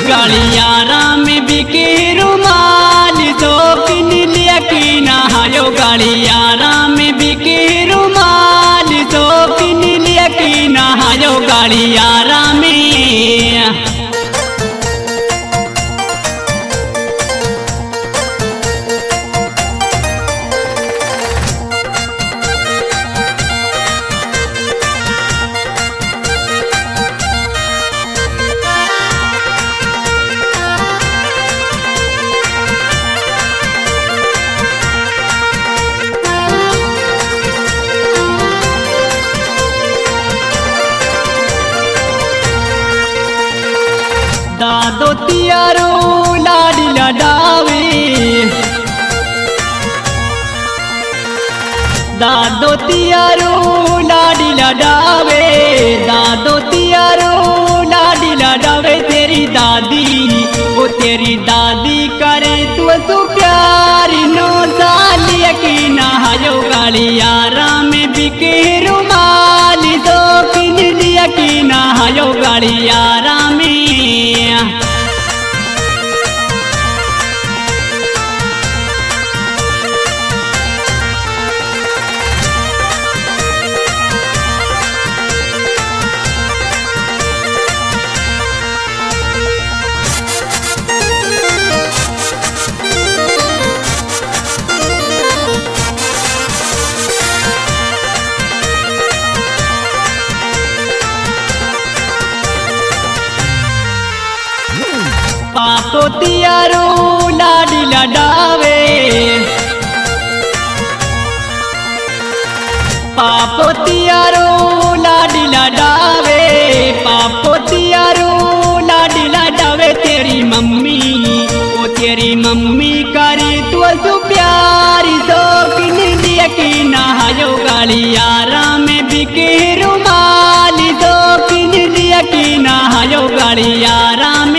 गलियारा में बिके रुमाल तो किन लिया की नहायो गलियारा में बिके रुमाल तो किन लिया की नहायो गलियारा में। दादो तियारो लाडी लडावे दादो तियारो लाडी लडावे दादो तियारो लाडी लडावे तेरी दादी वो तेरी दादी करे तू प्यारी नो सालिया की नहायो गलियारा में बिके रुमाल तो किन लिया की नहायो गलियारा में। पापो तियारो लाडी लडावे पापो तियारो लाडी लडावे पापो तियारो लाडी लडावे तेरी मम्मी वो तेरी मम्मी करे तू प्यारी तो किन लिया की नहायो गलियारा में बिके रुमाल तो किन लिया की नहायो गलियारा में।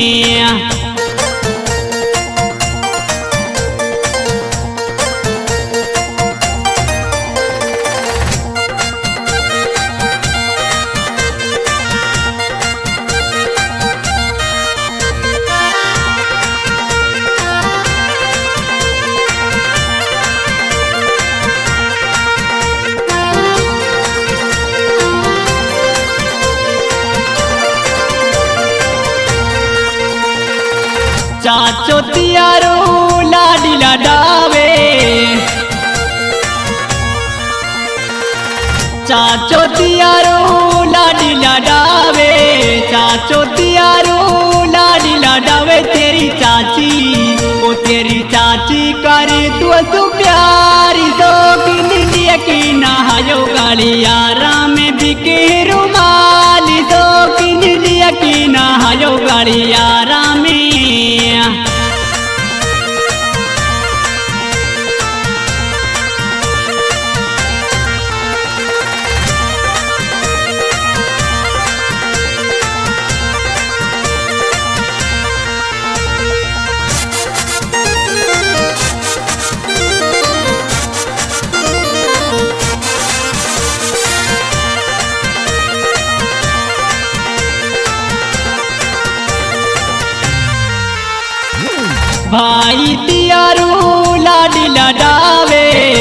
चाचो तियारो लाडी लडावे चाचो तियारो लाडी लडावे चाचो तियारो लाडी लडावे तेरी चाची वो तेरी चाची करे तू प्यारी तो किन लिया की नहायो गलियारा में बिके रुमाल तो किन लिया की नहायो गलियारा में। भाई तियारो लाडी लडावे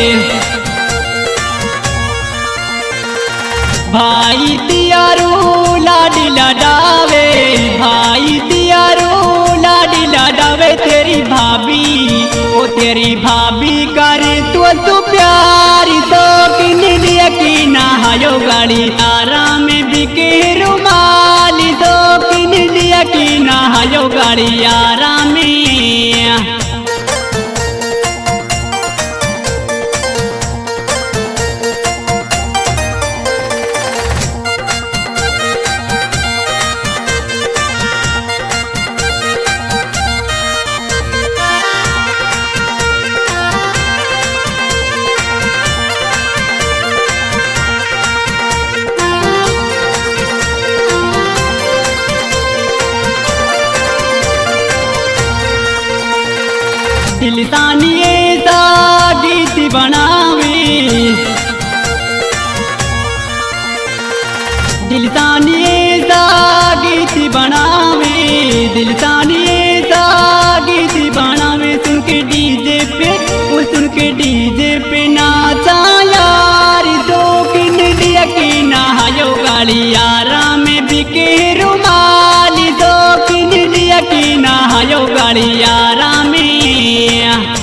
भाई तियारो लाडी लडावे भाई तियारो लाडी लडावे तेरी भाभी वो तेरी भाभी करे तू प्यारी तो किन लिया की नहायो गलियारा में बिके रुमाल तो किन लिया की नहायो गलियारा में। दिलसानिए सा गीत बनावे दिलसानिए सा गीत बनावे दिल नहायो गलियारा में।